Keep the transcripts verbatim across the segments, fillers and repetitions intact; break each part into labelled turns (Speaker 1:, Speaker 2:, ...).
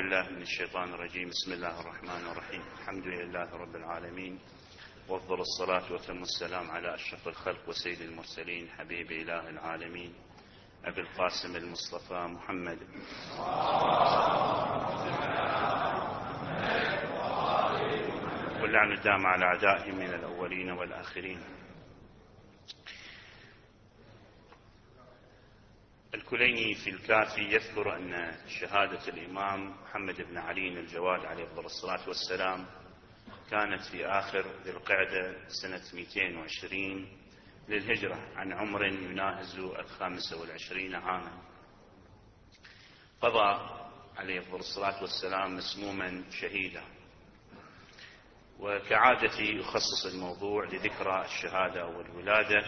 Speaker 1: بالله من الشيطان الرجيم. بسم الله الرحمن الرحيم. الحمد لله رب العالمين، وافضل الصلاة وتم السلام على أشرف الخلق وسيد المرسلين، حبيب إله العالمين، أبي القاسم المصطفى محمد واللعن الدام على أعدائهم من الأولين والآخرين. الكليني في الكافي يذكر أن شهادة الإمام محمد بن علي الجواد عليه أفضل الصلاة والسلام كانت في آخر ذي القعدة سنة مئتين وعشرين للهجرة عن عمر يناهز الخامسة والعشرين عاما. قضى عليه أفضل الصلاة والسلام مسموما شهيدا، وكعادتي يخصص الموضوع لذكرى الشهادة والولادة،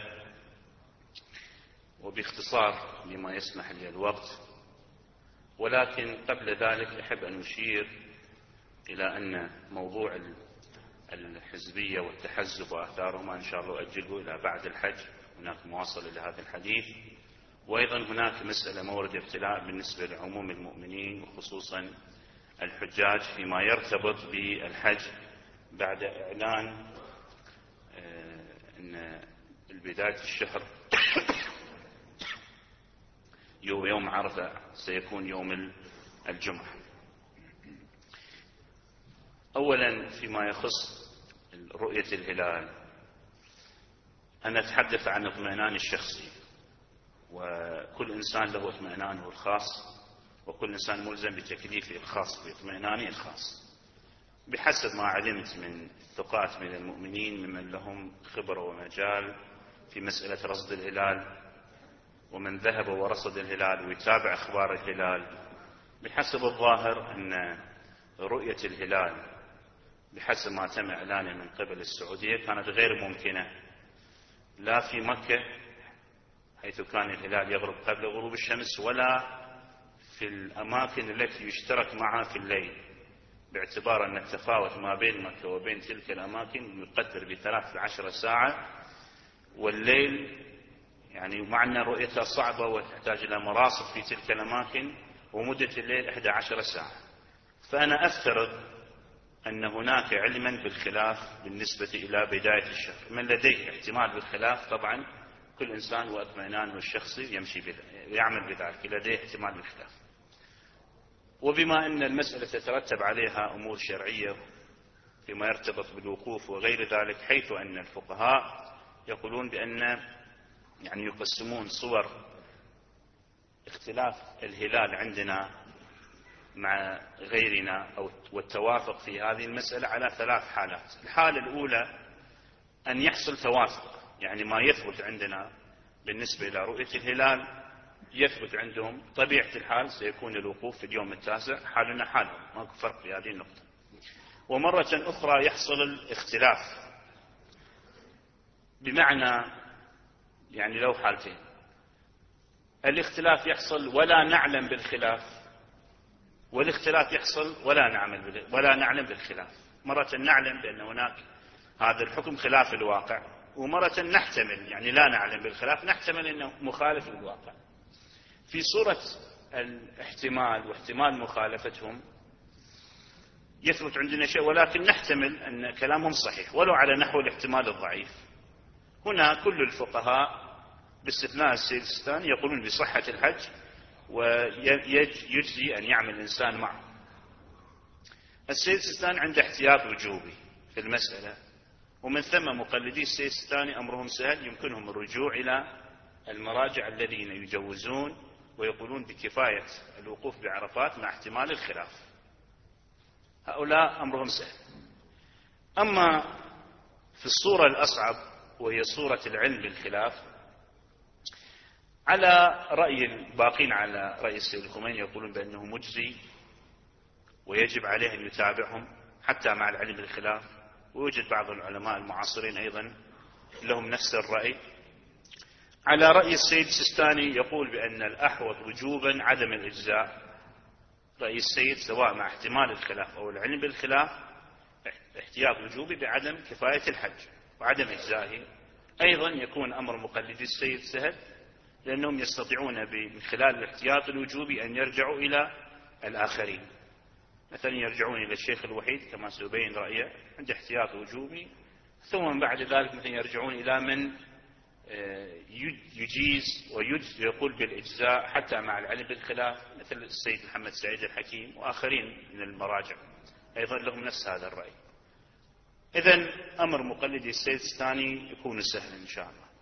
Speaker 1: وباختصار لما يسمح لي الوقت. ولكن قبل ذلك أحب أن أشير إلى أن موضوع الحزبية والتحزب وآثارهما إن شاء الله أجله إلى بعد الحج، هناك مواصلة لهذا الحديث. وأيضا هناك مسألة مورد ابتلاء بالنسبة لعموم المؤمنين وخصوصا الحجاج فيما يرتبط بالحج بعد إعلان أن البداية الشهر يوم عرفة سيكون يوم الجمعة. أولا فيما يخص رؤية الهلال، أنا أتحدث عن اطمئنان الشخصي، وكل إنسان له اطمئنانه الخاص، وكل إنسان ملزم بتكليفه الخاص باطمئنانه الخاص بحسب ما علمت من ثقات من المؤمنين ممن لهم خبرة ومجال في مسألة رصد الهلال، ومن ذهب ورصد الهلال ويتابع أخبار الهلال. بحسب الظاهر أن رؤية الهلال بحسب ما تم إعلانه من قبل السعودية كانت غير ممكنة، لا في مكة حيث كان الهلال يغرب قبل غروب الشمس، ولا في الأماكن التي يشترك معها في الليل، باعتبار أن التفاوت ما بين مكة وبين تلك الأماكن يقدر بثلاث عشر ساعة، والليل يعني مع أن رؤيتها صعبة وتحتاج إلى مراصد في تلك الأماكن، ومدة الليل إحدى عشرة ساعة. فأنا أفترض أن هناك علما بالخلاف بالنسبة إلى بداية الشهر. من لديه احتمال بالخلاف طبعا كل إنسان واطمئنانه الشخصي يمشي يعمل بذلك، لديه احتمال بالخلاف. وبما أن المسألة تترتب عليها أمور شرعية فيما يرتبط بالوقوف وغير ذلك، حيث أن الفقهاء يقولون بأن يعني يقسمون صور اختلاف الهلال عندنا مع غيرنا أو والتوافق في هذه المسألة على ثلاث حالات. الحالة الأولى أن يحصل توافق، يعني ما يثبت عندنا بالنسبة إلى رؤية الهلال يثبت عندهم طبيعة الحال سيكون الوقوف في اليوم التاسع، حالنا حالهم، ماكو فرق في هذه النقطة. ومرة أخرى يحصل الاختلاف، بمعنى يعني لو حالتين، الاختلاف يحصل ولا نعلم بالخلاف، والاختلاف يحصل ولا نعمل ولا نعلم بالخلاف. مرة نعلم بأن هناك هذا الحكم خلاف الواقع، ومرة نحتمل يعني لا نعلم بالخلاف، نحتمل أنه مخالف للواقع. في صورة الاحتمال واحتمال مخالفتهم يثبت عندنا شيء، ولكن نحتمل أن كلامهم صحيح ولو على نحو الاحتمال الضعيف. هنا كل الفقهاء باستثناء السيد السيستاني يقولون بصحة الحج ويجزي أن يعمل الإنسان معه. السيد السيستاني عنده احتياط وجوبي في المسألة، ومن ثم مقلدي السيد السيستاني أمرهم سهل، يمكنهم الرجوع إلى المراجع الذين يجوزون ويقولون بكفاية الوقوف بعرفات مع احتمال الخلاف، هؤلاء أمرهم سهل. أما في الصورة الأصعب وهي صورة العلم بالخلاف، على رأي الباقين على رأي السيد الخميني يقولون بأنه مجزي ويجب عليه أن يتابعهم حتى مع العلم بالخلاف. ويوجد بعض العلماء المعاصرين أيضا لهم نفس الرأي. على رأي السيد السيستاني يقول بأن الأحوط وجوبا عدم الإجزاء. رأي السيد سواء مع احتمال الخلاف أو العلم بالخلاف احتياط وجوبي بعدم كفاية الحج وعدم إجزائه. أيضا يكون أمر مقلدي السيد سهل، لأنهم يستطيعون من خلال الاحتياط الوجوبي أن يرجعوا إلى الآخرين. مثلا يرجعون إلى الشيخ الوحيد كما سيبين رأيه عند احتياط وجوبي، ثم بعد ذلك مثلا يرجعون إلى من يجيز ويقول بالإجزاء حتى مع العلم بالخلاف، مثل السيد محمد سعيد الحكيم وآخرين من المراجع أيضا لهم نفس هذا الرأي. إذن أمر مقلدي السيد الثاني يكون سهلا إن شاء الله.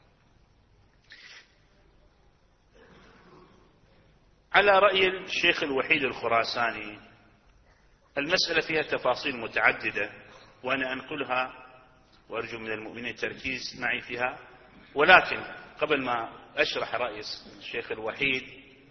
Speaker 1: على رأي الشيخ الوحيد الخراساني المسألة فيها تفاصيل متعددة وأنا أنقلها وأرجو من المؤمنين التركيز معي فيها، ولكن قبل ما أشرح رأي الشيخ الوحيد،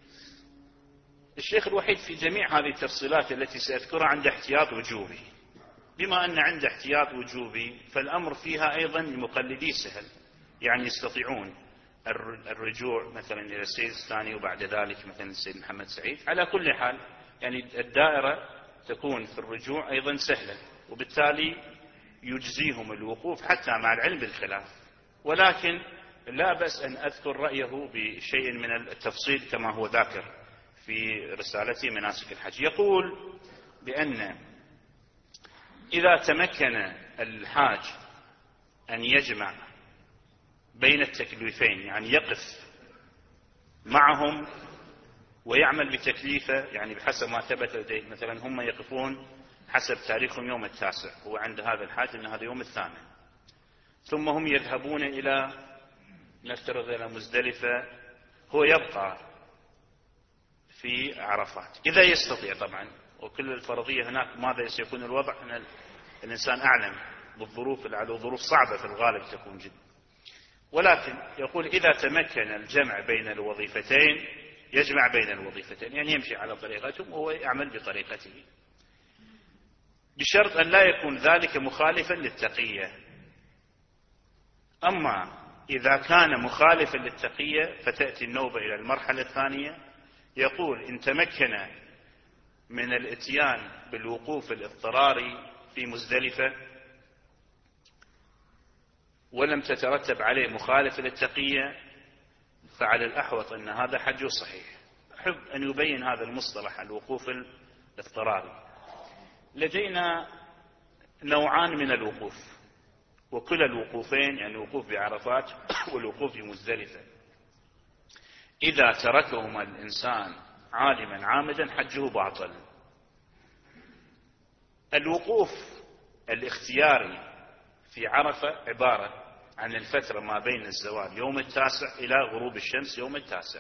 Speaker 1: الشيخ الوحيد في جميع هذه التفصيلات التي سأذكرها عند احتياط وجوبي، بما أن عند احتياط وجوبي فالأمر فيها أيضا المقلدي سهل، يعني يستطيعون الرجوع مثلا إلى السيد الثاني وبعد ذلك مثلا السيد محمد سعيد. على كل حال يعني الدائرة تكون في الرجوع أيضا سهلة، وبالتالي يجزيهم الوقوف حتى مع العلم بالخلاف، ولكن لا بأس أن أذكر رأيه بشيء من التفصيل كما هو ذاكر في رسالته مناسك الحج. يقول بأن إذا تمكن الحاج أن يجمع بين التكليفين، يعني يقف معهم ويعمل بتكليفه، يعني بحسب ما ثبت لديه، مثلا هم يقفون حسب تاريخهم يوم التاسع، هو عند هذا الحاج أن هذا يوم الثامن، ثم هم يذهبون إلى نفترض إلى مزدلفة، هو يبقى في عرفات إذا يستطيع طبعا، وكل الفرضية هناك ماذا سيكون الوضع أن الإنسان أعلم بالظروف، العدو ظروف صعبة في الغالب تكون جدا، ولكن يقول إذا تمكن الجمع بين الوظيفتين يجمع بين الوظيفتين، يعني يمشي على طريقتهم وهو يعمل بطريقته، بشرط أن لا يكون ذلك مخالفا للتقية. أما إذا كان مخالفا للتقية فتأتي النوبة إلى المرحلة الثانية، يقول إن تمكن من الاتيان بالوقوف الاضطراري في مزدلفة ولم تترتب عليه مخالفة للتقية فعلى الأحوط أن هذا حج صحيح. أحب أن يبين هذا المصطلح الوقوف الاضطراري. لدينا نوعان من الوقوف، وكل الوقوفين يعني الوقوف بعرفات والوقوف بمزدلفة إذا تركهما الإنسان عالما عامدا حجه باطل. الوقوف الاختياري في عرفة عبارة عن الفترة ما بين الزوال يوم التاسع إلى غروب الشمس يوم التاسع،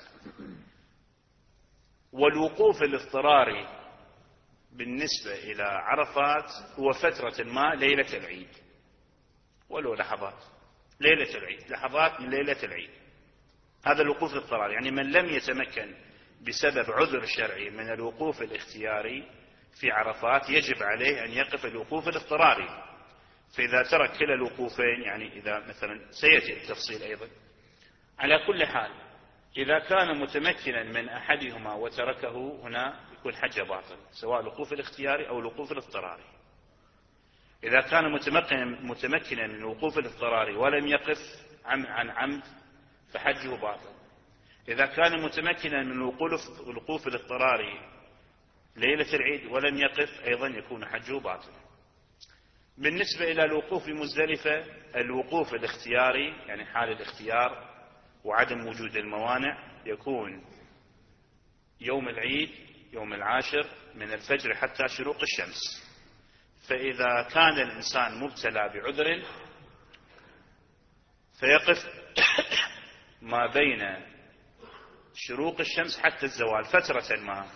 Speaker 1: والوقوف الاضطراري بالنسبة إلى عرفات هو فترة ما ليلة العيد ولو لحظات، ليلة العيد لحظات من ليلة العيد، هذا الوقوف الاضطراري. يعني من لم يتمكن بسبب عذر شرعي من الوقوف الاختياري في عرفات يجب عليه أن يقف الوقوف الاضطراري، فإذا ترك كلا الوقوفين يعني إذا مثلا سيأتي التفصيل أيضا. على كل حال إذا كان متمكنا من أحدهما وتركه هنا يكون حج باطل، سواء الوقوف الاختياري أو الوقوف الاضطراري. إذا كان متمكنا متمكنا من الوقوف الاضطراري ولم يقف عن عمد فحجه باطل. إذا كان متمكنا من الوقوف الاضطراري ليلة العيد ولم يقف أيضا يكون حجه باطل. بالنسبة إلى الوقوف بمزدلفة، الوقوف الاختياري يعني حال الاختيار وعدم وجود الموانع يكون يوم العيد يوم العاشر من الفجر حتى شروق الشمس، فإذا كان الإنسان مبتلى بعذر فيقف ما بين شروق الشمس حتى الزوال فترة ما.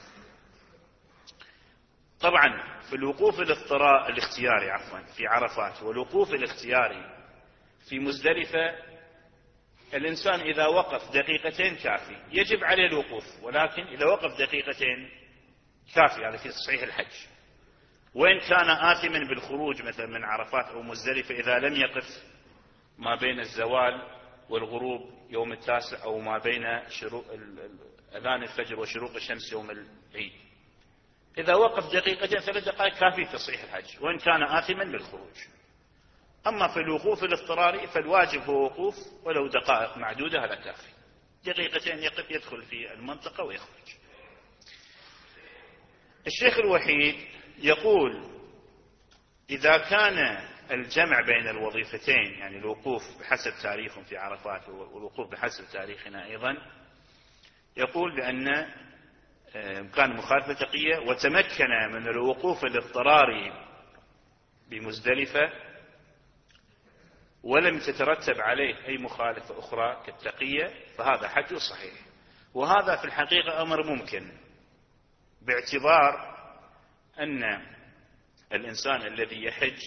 Speaker 1: طبعا في الوقوف الاختياري عفوا في عرفات والوقوف الاختياري في مزدلفة الإنسان إذا وقف دقيقتين كافي، يجب عليه الوقوف، ولكن إذا وقف دقيقتين كافي هذا في تصحيح الحج. وإن كان آثما بالخروج مثلا من عرفات أو مزدلفة إذا لم يقف ما بين الزوال والغروب يوم التاسع أو ما بين شروق أذان الفجر وشروق الشمس يوم العيد، إذا وقف دقيقتين ثلاث دقائق كافي تصحيح الحج وإن كان آثما بالخروج. أما في الوقوف الاضطراري فالواجب هو وقوف ولو دقائق معدودة هذا كافي، دقيقتين يقف يدخل في المنطقة ويخرج. الشيخ الوحيد يقول إذا كان الجمع بين الوظيفتين، يعني الوقوف بحسب تاريخهم في عرفات والوقوف بحسب تاريخنا أيضا، يقول بأن كان مخالفة تقية وتمكن من الوقوف الاضطراري بمزدلفة ولم تترتب عليه أي مخالفة أخرى كالتقية، فهذا حج صحيح. وهذا في الحقيقة أمر ممكن، باعتبار أن الإنسان الذي يحج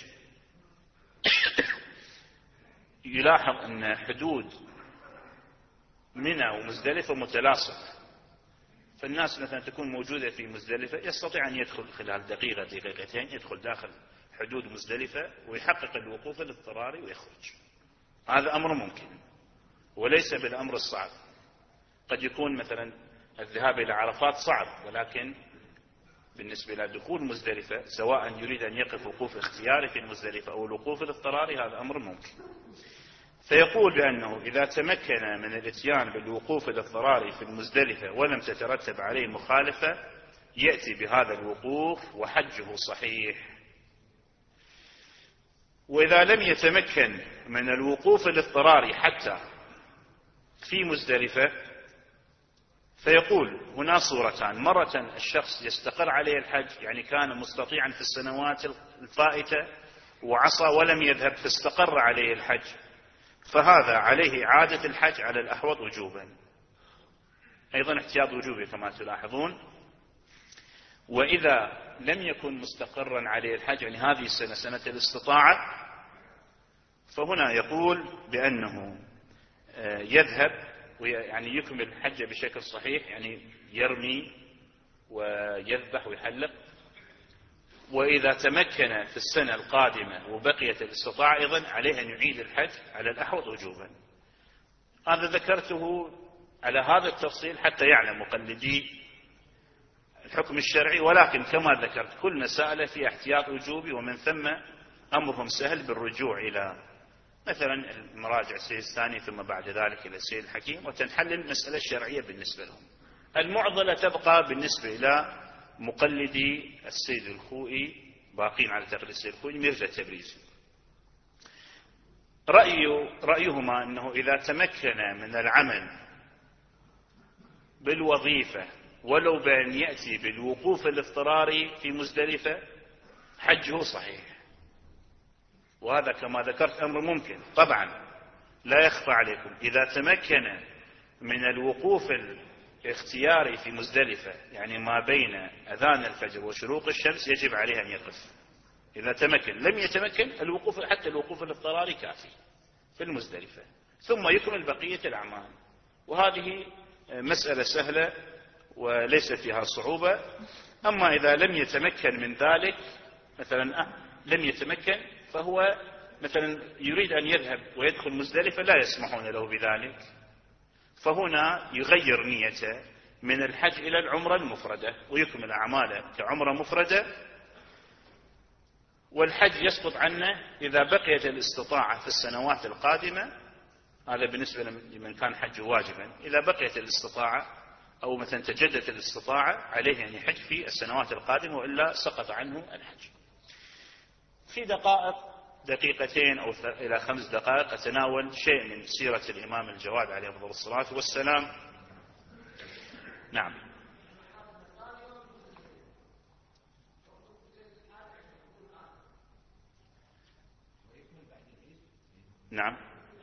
Speaker 1: يلاحظ أن حدود منى ومزدلفة متلاصقة، فالناس مثلا تكون موجودة في مزدلفة يستطيع أن يدخل خلال دقيقة دقيقتين يدخل داخل حدود مزدلفة ويحقق الوقوف الاضطراري ويخرج. هذا أمر ممكن وليس بالأمر الصعب. قد يكون مثلا الذهاب إلى عرفات صعب، ولكن بالنسبة إلى دخول مزدلفة سواء يريد أن يقف وقوف اختياري في المزدلفة أو الوقوف الاضطراري هذا أمر ممكن. فيقول بأنه إذا تمكن من الاتيان بالوقوف الاضطراري في المزدلفة ولم تترتب عليه مخالفة يأتي بهذا الوقوف وحجه صحيح. وإذا لم يتمكن من الوقوف الاضطراري حتى في مزدلفة فيقول هنا صورتان: مرة الشخص يستقر عليه الحج، يعني كان مستطيعا في السنوات الفائتة وعصى ولم يذهب فاستقر عليه الحج، فهذا عليه إعادة الحج على الأحوط وجوبا، أيضا احتياط وجوبي كما تلاحظون. وإذا لم يكن مستقرا عليه الحج، يعني هذه السنة سنة الاستطاعة، فهنا يقول بأنه يذهب يعني يكمل الحج بشكل صحيح، يعني يرمي ويذبح ويحلق. وإذا تمكن في السنة القادمة وبقيت الاستطاعة أيضا عليه أن يعيد الحج على الأحوط وجوبا. هذا ذكرته على هذا التفصيل حتى يعلم مقلدي الحكم الشرعي، ولكن كما ذكرت كل مسألة في احتياط وجوبي، ومن ثم أمرهم سهل بالرجوع إلى مثلا المراجع السيد الثاني ثم بعد ذلك إلى السيد الحكيم وتنحل المسألة الشرعية بالنسبة لهم. المعضلة تبقى بالنسبة إلى مقلدي السيد الخوئي، باقين على تقليد السيد الخوئي ميرزا تبريزي. رأي رأيهما أنه إذا تمكن من العمل بالوظيفة ولو بأن يأتي بالوقوف الاضطراري في مزدلفة حجه صحيح. وهذا كما ذكرت أمر ممكن طبعا لا يخفى عليكم. إذا تمكن من الوقوف الاختياري في مزدلفة، يعني ما بين أذان الفجر وشروق الشمس، يجب عليه أن يقف. إذا تمكن. لم يتمكن الوقوف، حتى الوقوف الاضطراري كافي في المزدلفة، ثم يكمل بقية الأعمال. وهذه مسألة سهلة وليس فيها صعوبة. أما إذا لم يتمكن من ذلك، مثلا أه لم يتمكن فهو مثلا يريد أن يذهب ويدخل مزدلفة لا يسمحون له بذلك، فهنا يغير نيته من الحج إلى العمرة المفردة ويكمل أعماله كعمرة مفردة، والحج يسقط عنه إذا بقيت الاستطاعة في السنوات القادمة. هذا بالنسبة لمن كان حج واجبا. إذا بقيت الاستطاعة أو مثلا تجدد الاستطاعة عليه أن يحج في السنوات القادمة، وإلا سقط عنه الحج. في دقائق دقيقتين أو إلى خمس دقائق أتناول شيء من سيرة الإمام الجواد عليه أفضل الصلاة والسلام. نعم. نعم.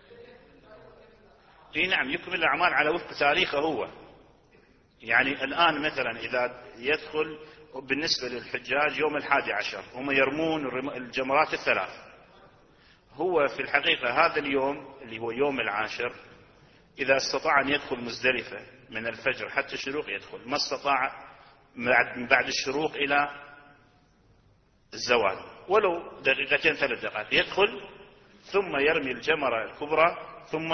Speaker 1: إيه نعم، يكمل الأعمال على وفق تاريخه هو. يعني الآن مثلا إذا يدخل بالنسبة للحجاج يوم الحادي عشر هم يرمون الجمرات الثلاث، هو في الحقيقة هذا اليوم اللي هو يوم العاشر إذا استطاع أن يدخل مزدلفة من الفجر حتى الشروق يدخل، ما استطاع من بعد الشروق إلى الزوال ولو دقيقتين ثلاث دقائق يدخل، ثم يرمي الجمرة الكبرى، ثم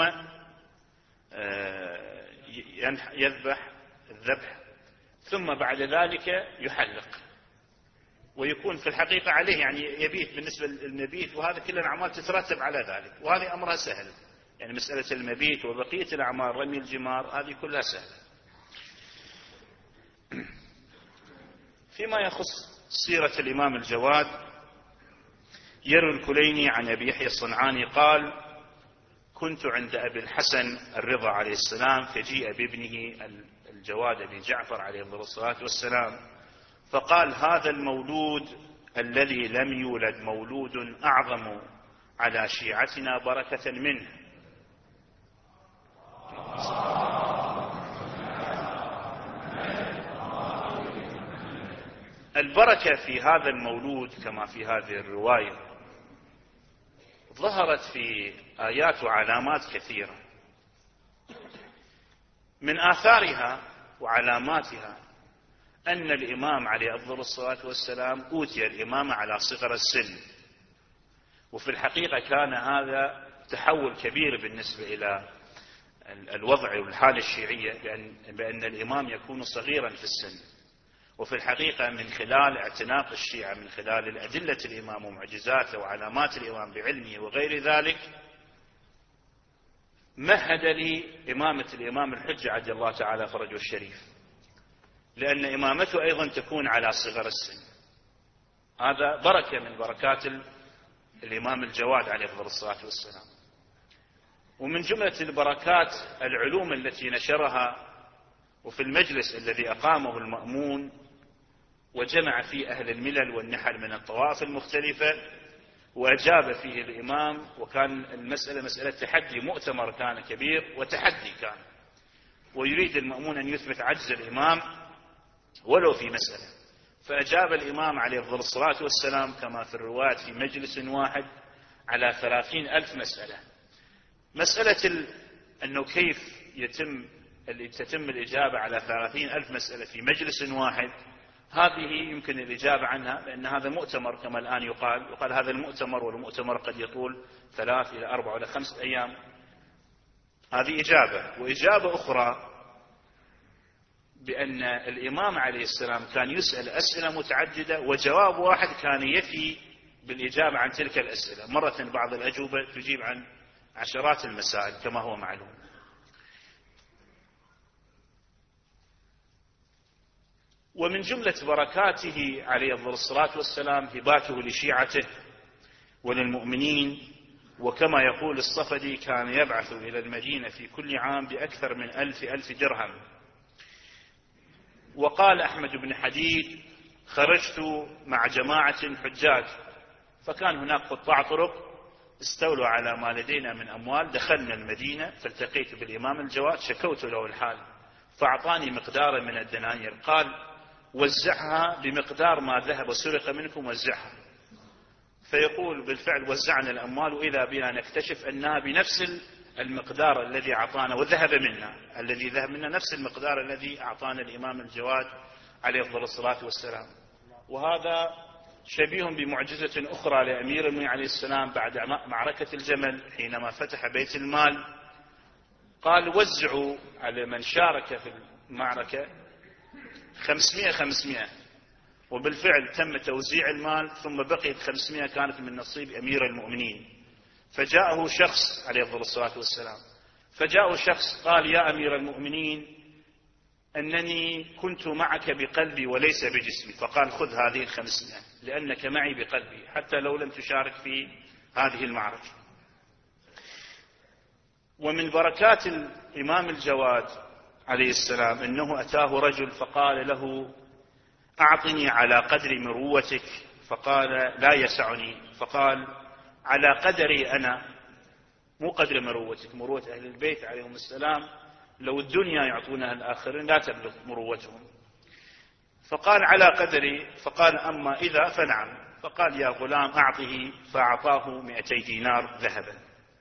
Speaker 1: يذبح الذبح، ثم بعد ذلك يحلق، ويكون في الحقيقة عليه يعني يبيت بالنسبة للمبيت، وهذا كل الأعمال تترتب على ذلك، وهذه أمرها سهل. يعني مسألة المبيت وبقية الأعمال رمي الجمار هذه كلها سهلة. فيما يخص سيرة الإمام الجواد. يروي الكليني عن أبي يحيى الصنعاني قال: كنت عند أبي الحسن الرضا عليه السلام فجيء بابنه الجواد أبي جعفر عليه الصلاة والسلام فقال: هذا المولود الذي لم يولد مولود أعظم على شيعتنا بركة منه. البركة في هذا المولود كما في هذه الرواية ظهرت في آيات وعلامات كثيرة. من آثارها وعلاماتها أن الإمام عليه أفضل الصلاة والسلام أوتي الإمامة على صغر السن، وفي الحقيقة كان هذا تحول كبير بالنسبة إلى الوضع والحالة الشيعية، بأن, بأن الإمام يكون صغيرا في السن. وفي الحقيقة من خلال اعتناق الشيعة، من خلال الأدلة الإمام ومعجزاته وعلامات الإمام بعلمه وغير ذلك، مهد لي إمامة الإمام الحجة عجل الله تعالى فرجه الشريف، لأن إمامته أيضا تكون على صغر السن. هذا بركة من بركات الإمام الجواد عليه الصلاة والسلام. ومن جملة البركات العلوم التي نشرها، وفي المجلس الذي أقامه المأمون وجمع فيه أهل الملل والنحل من الطوائف المختلفة، وأجاب فيه الإمام، وكان المسألة مسألة تحدي، مؤتمر كان كبير وتحدي كان، ويريد المأمون أن يثبت عجز الإمام ولو في مسألة، فأجاب الإمام عليه أفضل الصلاة والسلام كما في الرواية في مجلس واحد على ثلاثين ألف مسألة. مسألة أنه كيف يتم تتم الإجابة على ثلاثين ألف مسألة في مجلس واحد، هذه يمكن الإجابة عنها، لأن هذا مؤتمر كما الآن يقال يقال هذا المؤتمر، والمؤتمر قد يطول ثلاث إلى أربع إلى خمسة أيام. هذه إجابة. وإجابة أخرى بأن الإمام عليه السلام كان يسأل أسئلة متعددة وجواب واحد كان يفي بالإجابة عن تلك الأسئلة. مرة بعض الأجوبة تجيب عن عشرات المسائل كما هو معلوم. ومن جملة بركاته عليه الصلاة والسلام هباته لشيعته وللمؤمنين، وكما يقول الصفدي كان يبعث إلى المدينة في كل عام بأكثر من ألف ألف درهم. وقال أحمد بن حديد: خرجت مع جماعة حجاج، فكان هناك قطاع طرق استولوا على ما لدينا من أموال، دخلنا المدينة فالتقيت بالإمام الجواد، شكوت له الحال فأعطاني مقدار من الدنانير، قال: وزعها بمقدار ما ذهب وسرق منكم، وزعها. فيقول بالفعل وزعنا الأموال، وإذا بنا نكتشف أنها بنفس المقدار الذي أعطانا وذهب منا، الذي ذهب منا نفس المقدار الذي أعطانا الإمام الجواد عليه أفضل الصلاة والسلام. وهذا شبيه بمعجزة أخرى لأمير المؤمنين عليه السلام بعد معركة الجمل، حينما فتح بيت المال قال: وزعوا على من شارك في المعركة خمسمائة خمسمائة، وبالفعل تم توزيع المال، ثم بقيت خمسمائة كانت من نصيب أمير المؤمنين. فجاءه شخص عليه أفضل الصلاة والسلام، فجاءه شخص قال: يا أمير المؤمنين، أنني كنت معك بقلبي وليس بجسمي. فقال: خذ هذه الخمسمائة لأنك معي بقلبي حتى لو لم تشارك في هذه المعركة. ومن بركات الإمام الجواد عليه السلام أنه أتاه رجل فقال له: أعطني على قدر مروتك. فقال: لا يسعني. فقال: على قدري أنا، مو قدر مروتك، مروة أهل البيت عليهم السلام لو الدنيا يعطونها الآخرين لا تبلغ مروتهم. فقال: على قدري. فقال: أما إذا فنعم. فقال: يا غلام أعطه. فأعطاه مئتي دينار ذهبا.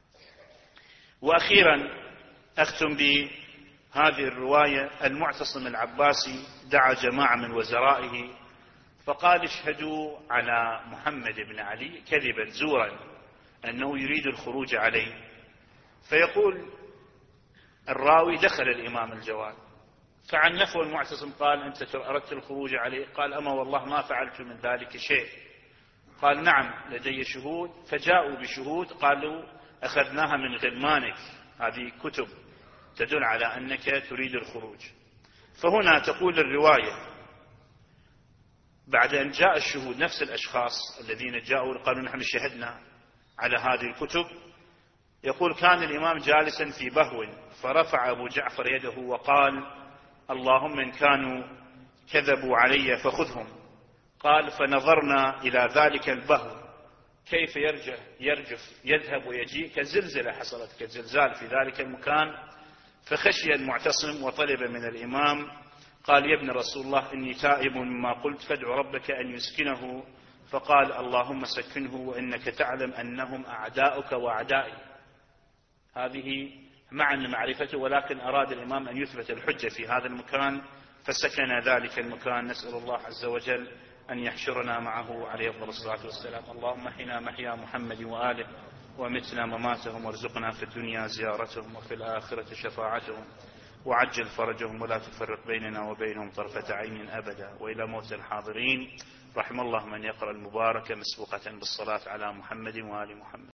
Speaker 1: وأخيرا أختم بهذه الرواية. المعتصم العباسي دعا جماعة من وزرائه فقال: اشهدوا على محمد بن علي كذبا زورا أنه يريد الخروج عليه. فيقول الراوي: دخل الإمام الجواد فعنفه المعتصم، قال: أنت أردت الخروج عليه؟ قال: أما والله ما فعلت من ذلك شيء. قال: نعم لدي شهود. فجاءوا بشهود قالوا: أخذناها من غلمانك، هذه كتب تدل على أنك تريد الخروج. فهنا تقول الرواية: بعد أن جاء الشهود نفس الأشخاص الذين جاءوا قالوا نحن شهدنا على هذه الكتب، يقول كان الإمام جالسا في بهو فرفع أبو جعفر يده وقال اللهم إن كانوا كذبوا علي فخذهم. قال فنظرنا إلى ذلك البهو كيف يرجع يرجف يذهب ويجيء كزلزلة حصلت كزلزال في ذلك المكان، فخشي المعتصم وطلب من الإمام قال يا ابن رسول الله إني تائب مما قلت فادع ربك أن يسكنه، فقال اللهم سكنه وإنك تعلم أنهم أعداؤك وأعدائي. هذه معنى معرفته، ولكن أراد الإمام أن يثبت الحجة في هذا المكان فسكن ذلك المكان. نسأل الله عز وجل أن يحشرنا معه عليه أفضل الصلاة والسلام. اللهم احنا محيا محمد وآله ومتنا مماتهم، وارزقنا في الدنيا زيارتهم وفي الآخرة شفاعتهم، وعجل فرجهم ولا تفرق بيننا وبينهم طرفة عين أبدا. وإلى موت الحاضرين، رحم الله من يقرأ المباركة مسبوقة بالصلاة على محمد وآل محمد.